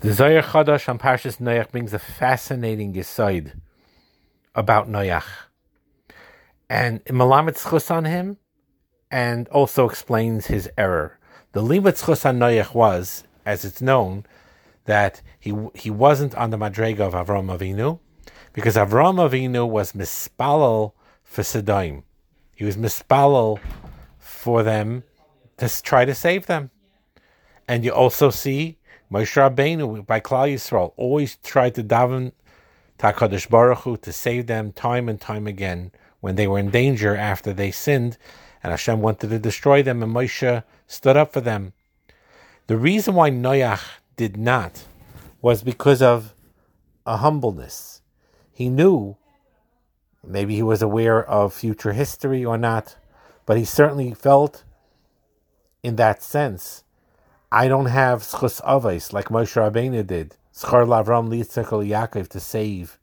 The Zohar Chadash on Parshas Noach brings a fascinating aside about Noach, and Malamet Tzchus on him, and also explains his error. The Limud Tzchus on Noach was, as it's known, that he wasn't on the Madrega of Avram Avinu, because Avram Avinu was mispalel for Sodom. He was mispalel for them to try to save them. And you also see Moshe Rabbeinu by Klal Yisrael always tried to daven to HaKadosh Baruch Hu to save them time and time again when they were in danger after they sinned, and Hashem wanted to destroy them, and Moshe stood up for them. The reason why Noach did not was because of a humbleness. He knew, maybe he was aware of future history or not, but he certainly felt in that sense, I don't have schus avos like Moshe Rabbeinu did, schar lavram litzak Yaakov to save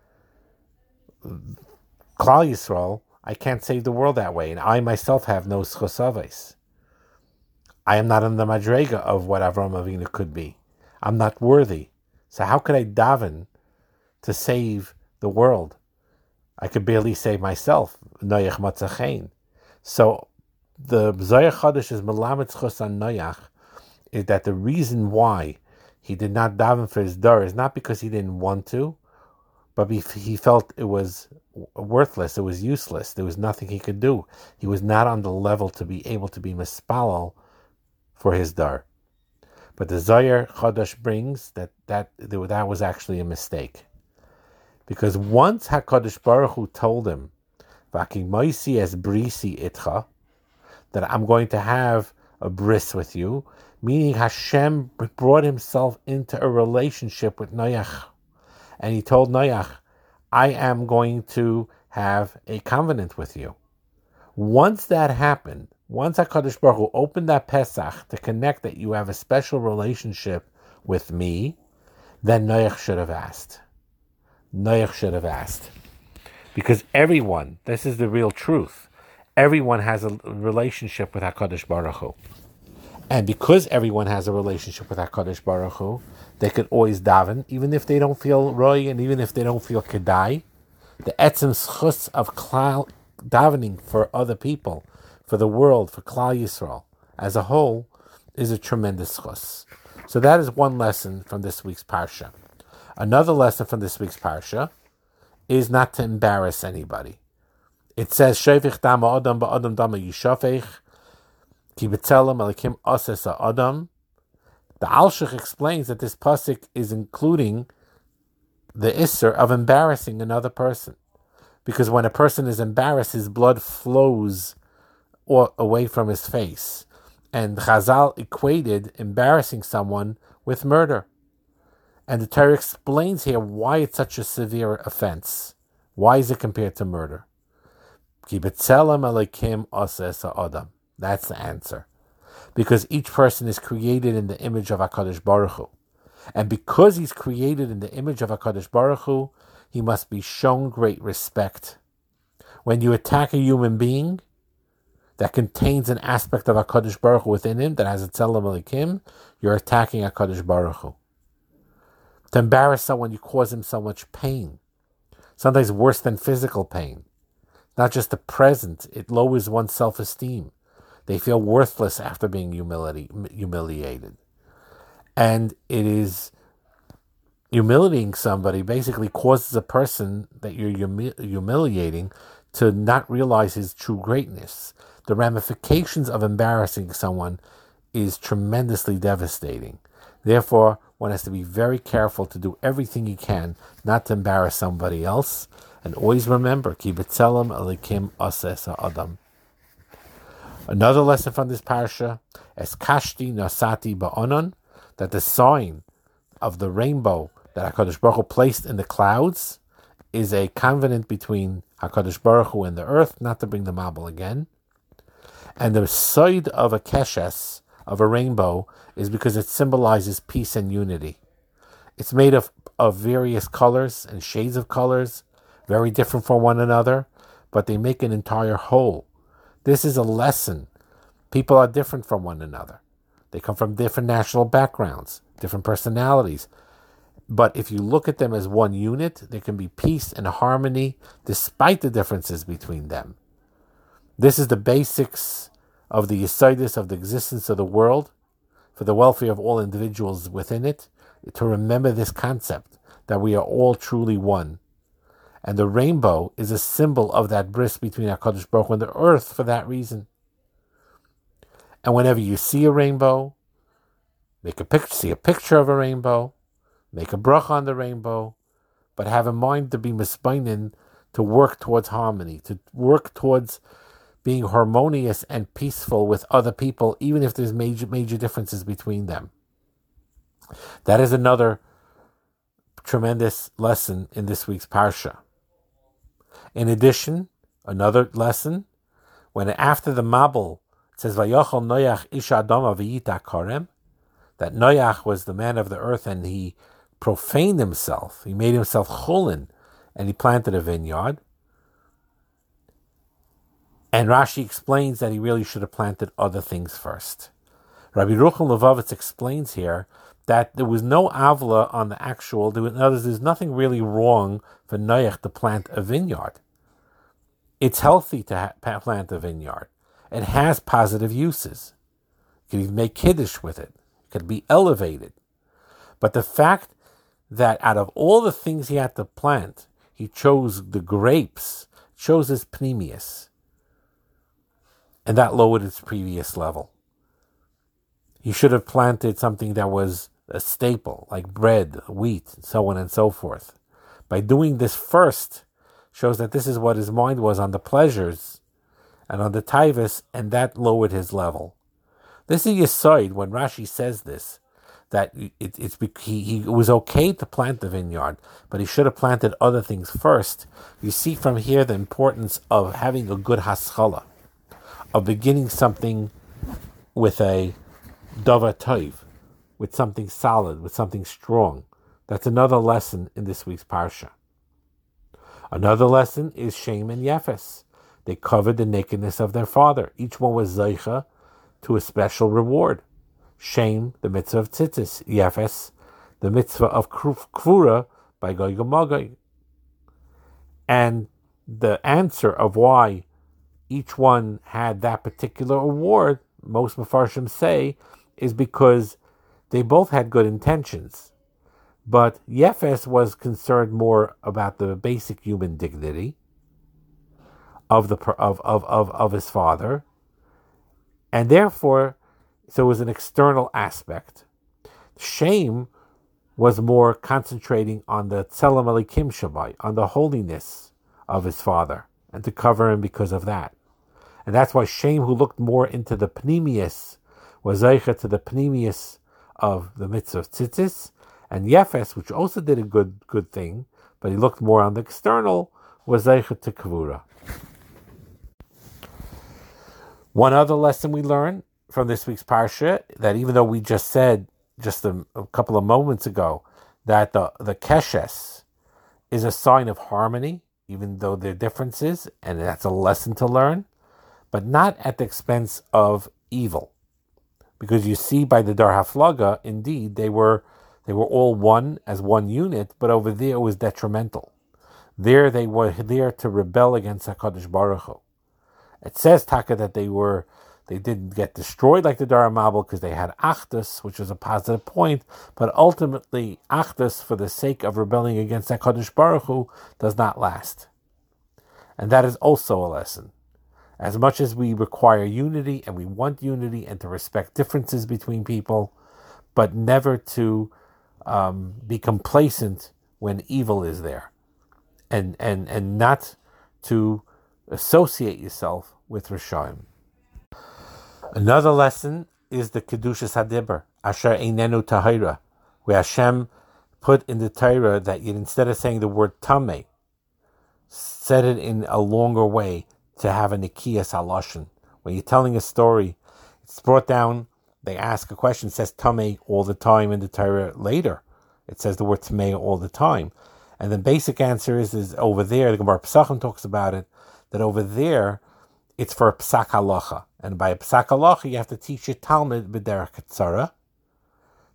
Klal Yisrael. I can't save the world that way, and I myself have no schus avos. I am not on the madrega of what Avram Avinu could be. I'm not worthy. So how could I daven to save the world? I could barely save myself. Noach matzachein. So the Zohar Chadash is Melamed Tzchus on Noach, is that the reason why he did not daven for his dar is not because he didn't want to, but he felt it was worthless, it was useless, there was nothing he could do. He was not on the level to be able to be mispalal for his dar. But the Zohar Chadash brings that was actually a mistake. Because once HaKadosh Baruch Hu told him, Vaki moisi es brisi itcha, that I'm going to have a bris with you, meaning Hashem brought himself into a relationship with Noach. And he told Noach, I am going to have a covenant with you. Once that happened, once HaKadosh Baruch Hu opened that Pesach to connect that you have a special relationship with me, then Noach should have asked. Noach should have asked. Because everyone, this is the real truth, everyone has a relationship with HaKadosh Baruch Hu. And because everyone has a relationship with HaKadosh Baruch Hu, they could always daven, even if they don't feel roy and even if they don't feel kedai. The etzem schus of davening for other people, for the world, for Klal Yisrael as a whole, is a tremendous schus. So that is one lesson from this week's parsha. Another lesson from this week's parsha is not to embarrass anybody. It says, Shevich dama adam ba'adam dama yishafech, ki b'tzelem alikim oses ha'adam. The Alshich explains that this pasuk is including the isser of embarrassing another person. Because when a person is embarrassed, his blood flows away from his face. And Chazal equated embarrassing someone with murder. And the Torah explains here why it's such a severe offense. Why is it compared to murder? Ki b'tzelem elikim oses ha'adam. That's the answer. Because each person is created in the image of HaKadosh Baruch Hu. And because he's created in the image of HaKadosh Baruch Hu, he must be shown great respect. When you attack a human being that contains an aspect of HaKadosh Baruch Hu within him, that has a tzelem elikim, you're attacking HaKadosh Baruch Hu. To embarrass someone, you cause him so much pain. Sometimes worse than physical pain. Not just the present, it lowers one's self-esteem. They feel worthless after being humiliated. And it is humiliating somebody basically causes a person that you're humiliating to not realize his true greatness. The ramifications of embarrassing someone is tremendously devastating. Therefore, one has to be very careful to do everything he can not to embarrass somebody else. And always remember, Ki b'tzelem elikim oses ha'adam. Another lesson from this parsha, Es kashti nasati ba'onon, that the sign of the rainbow that HaKadosh Baruch Hu placed in the clouds is a covenant between HaKadosh Baruch Hu and the earth, not to bring the Mabul again. And the side of a keshes, of a rainbow, is because it symbolizes peace and unity. It's made of various colors and shades of colors, very different from one another, but they make an entire whole. This is a lesson. People are different from one another. They come from different national backgrounds. different personalities. But if you look at them as one unit, there can be peace and harmony despite the differences between them. This is the basics of the Yesodis of the existence of the world, for the welfare of all individuals within it, to remember this concept that we are all truly one. And the rainbow is a symbol of that bris between HaKadosh Baruch Hu and the earth for that reason. And whenever you see a rainbow, see a picture of a rainbow, make a bracha on the rainbow, but have in mind to be misbainin, to work towards harmony, to work towards being harmonious and peaceful with other people, even if there's major differences between them. That is another tremendous lesson in this week's Parsha. In addition, another lesson, when after the Mabul, it says, Vayochel Noach ish Adama v'yita karem, that Noach was the man of the earth and he profaned himself, he made himself chulin, and he planted a vineyard. And Rashi explains that he really should have planted other things first. Rabbi Ruchel Levovitz explains here that there was no avla on the actual, in other words, there's nothing really wrong for Noach to plant a vineyard. It's healthy to plant a vineyard. It has positive uses. You can even make kiddush with it. It can be elevated. But the fact that out of all the things he had to plant, he chose the grapes, chose his pneumius. And that lowered its previous level. He should have planted something that was a staple, like bread, wheat, and so on and so forth. By doing this first, shows that this is what his mind was on the pleasures and on the taivas, and that lowered his level. This is Yesod when Rashi says this, that he was okay to plant the vineyard, but he should have planted other things first. You see from here the importance of having a good haskalah, of beginning something with a davar tov, with something solid, with something strong. That's another lesson in this week's Parsha. Another lesson is Shem and Yefes. They covered the nakedness of their father. Each one was zeicha to a special reward. Shem, the mitzvah of tzitzis. Yefes, the mitzvah of kvura by Gog Magog. And the answer of why each one had that particular award, most Mefarshim say, is because they both had good intentions. But Yefes was concerned more about the basic human dignity of his father, and therefore, so it was an external aspect. Shem was more concentrating on the Tzelem Elikim Shabbai, on the holiness of his father, and to cover him because of that. And that's why Shem, who looked more into the Pnimius, was zeicha to the Pnimius of the mitzvah of tzitzis, and Yefes, which also did a good thing, but he looked more on the external, was zeicha to Kavura. One other lesson we learn from this week's Parsha, that even though we just said, just a couple of moments ago, that the keshes is a sign of harmony, even though there are differences, and that's a lesson to learn, but not at the expense of evil. Because you see by the Dar Haflaga, indeed, they were all one as one unit, but over there it was detrimental. There they were there to rebel against HaKadosh Baruch Hu. It says, Taka, that they didn't get destroyed like the Dar Mabul because they had Achdus, which was a positive point, but ultimately Achdus, for the sake of rebelling against HaKadosh Baruch Hu, does not last. And that is also a lesson. As much as we require unity, and we want unity, and to respect differences between people, but never to be complacent when evil is there, and not to associate yourself with Rishaim. Another lesson is the Kedushas HaDibur, Asher Einenu Tahira, where Hashem put in the Torah that you, instead of saying the word Tameh, said it in a longer way to have a Nikiyas Haloshin. When you're telling a story, it's brought down, they ask a question, it says Tameh all the time in the Torah later. It says the word Tameh all the time. And the basic answer is over there, the Gemara Pesachim talks about it, that over there, it's for a Psak Halacha. And by a Psak Halacha, you have to teach your Talmud B'derech Katsara.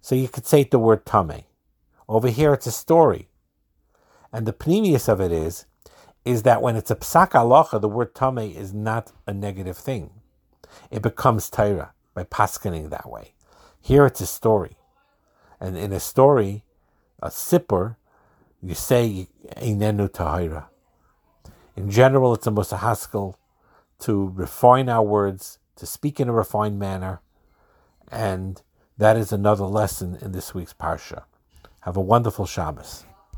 So you could say the word Tameh. Over here it's a story. And the pneumius of it is that when it's a psak halacha, the word Tameh is not a negative thing. It becomes Torah by paskening that way. Here it's a story. And in a story, a sipur, you say Einenu Tahira. In general, it's a musahaskel to refine our words, to speak in a refined manner, and that is another lesson in this week's Parsha. Have a wonderful Shabbos.